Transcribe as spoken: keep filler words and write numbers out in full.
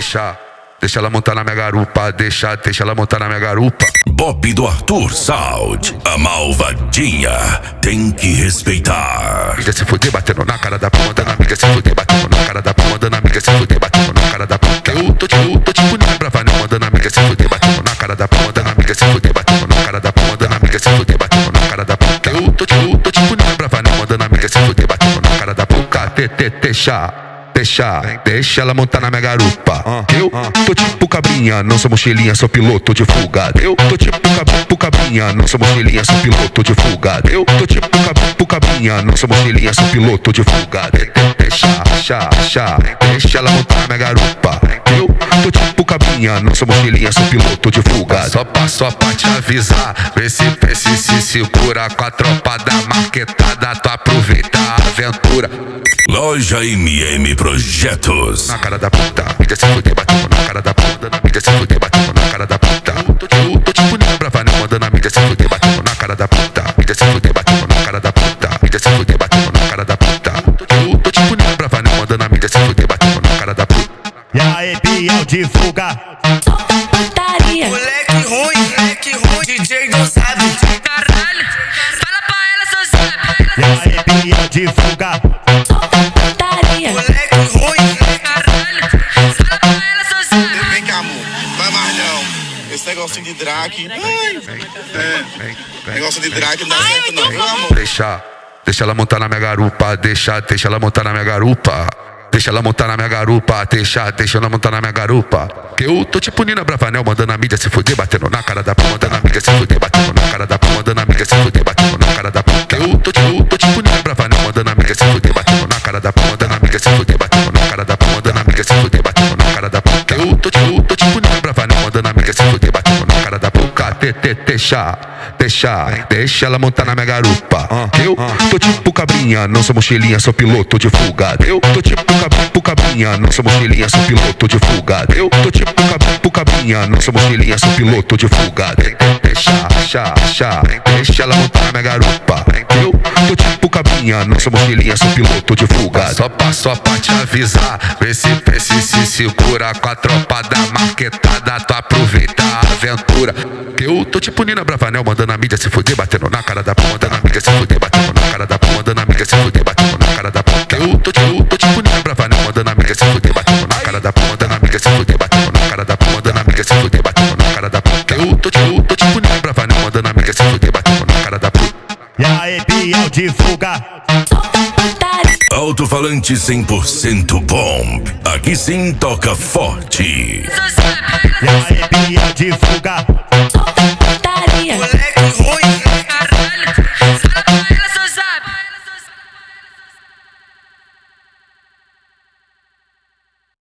Deixa, deixa ela montar na minha garupa, deixa, deixa ela montar na minha garupa. Bob do Arthur Sound, a malvadinha tem que respeitar. Amiga se fuder, batendo na cara da p***, mandando amiga se fuder, batendo na cara da p***, mandando amiga se fuder, batendo na cara da p***. Eu tô tipo, tô tipo nem pra vanel, mandando amiga se fuder, batendo na cara da p***, mandando amiga se fuder, batendo na cara da p***, mandando amiga se fuder, batendo na cara da p***. Eu tô tipo, tô tipo nem pra vanel, mandando amiga se fuder, batendo na cara da p***. T, T, deixa. Deixa, deixa ela montar na minha garupa. Eu tô tipo cabrinha, não sou mochilinha, sou piloto de fuga. Eu tô tipo cab cabrinha, não sou mochilinha, sou piloto de fuga. Eu tô tipo cab cabrinha, não sou mochilinha, sou piloto de fuga. Deixa, deixa, deixa, deixa ela montar na minha garupa. Eu tô tipo cabrinha, não sou mochilinha, sou piloto de fuga. Só pra, só pra te avisar, vê se se se segura com a tropa da marquetada, tu aproveita a aventura. Loja M M Projetos. Na cara da puta, amiga se fuder, batendo na cara da puta, na amiga se fuder, batendo na cara da puta. Tô, tô, tô tipo nem pra vanel, mandando amiga se fuder, batendo na cara da puta, amiga se fuder, batendo na cara da puta, amiga se fuder, batendo na cara da puta. Tô, tô, tô tipo nem pra vanel, mandando amiga se fuder, batendo na cara da puta. E aí, Biel de fuga. Putaria. Moleque ruim, moleque ruim, D J não sabe. Caralho, fala pra ela, só sabe. E aí, Biel de fuga. Putaria. Moleque ruim, Caralho, fala pra ela, só sabe. vem cá, amor, vai mais não. Esse negocinho de drag, é, negócio de drag não dá certo não, viu, amor? Deixa, deixa ela montar na minha garupa, deixa, deixa ela montar na minha garupa. Deixa ela montar na minha garupa, deixa, deixa ela montar na minha garupa. Que eu tô tipo Nina Bravanel, mandando a mídia se fuder, batendo na cara da p***, mandando a amiga se fuder, batendo na cara da p***, mandando a amiga se fuder, batendo na cara da p***. Que eu tô tipo, tô tipo Nina Bravanel, mandando a amiga se fuder, batendo na cara da p***, mandando a amiga se fuder, batendo na cara da p***, mandando a amiga se fuder, batendo na cara da p***. Que eu tô tipo, tô tipo Nina Bravanel, mandando a amiga se fuder, batendo na cara da p***. T, T, deixa, deixa, deixa ela montar na minha garupa. Eu tô tipo cabrinha, não sou mochilinha, sou piloto de fuga. Eu tô tipo cab cabrinha, não sou mochilinha, sou piloto de fuga. Eu tô tipo cab cabrinha, não sou mochilinha, sou piloto de fuga. Deixa, deixa, deixa, deixa ela montar na minha garupa. Eu tô tipo cabrinha, não sou mochilinha, sou piloto de fuga. Só pra, só pra te avisar, vê se se se segura com a tropa da marquetada, tu aproveita a aventura. Que eu tô tipo Nina Bravanel, mandando a mídia se fuder, batendo na cara da p***, mandando a amiga se fuder, batendo na cara da p***, mandando a amiga se fuder, batendo na cara da p***. Que eu tô tipo, tô tipo Nina Bravanel, mandando a amiga se fuder, batendo na cara da p***, mandando a amiga se fuder, batendo na cara da p***, mandando a amiga se fuder, batendo na cara da p***. Que eu tô tipo, tô tipo Nina Bravanel, mandando a amiga se fuder, batendo na cara da p***. E aí, Biel de fuga. Putaria. Alto-falante cem por cento bom. Aqui sim toca forte. Só sabe. E aí, Biel de fuga.